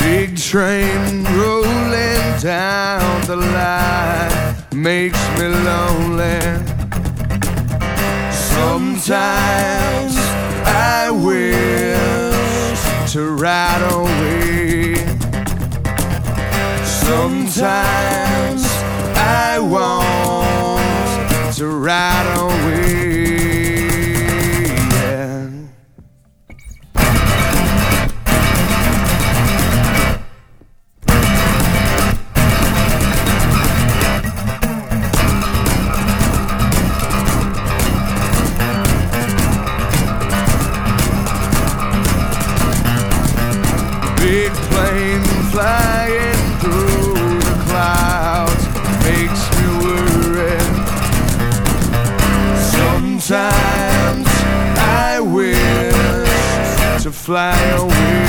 Big train rolling down the line makes me lonely. Sometimes I wish to ride away. Sometimes I want to ride away. Yeah. Big plane flying through the clouds makes me worry. Sometimes I wish to fly away.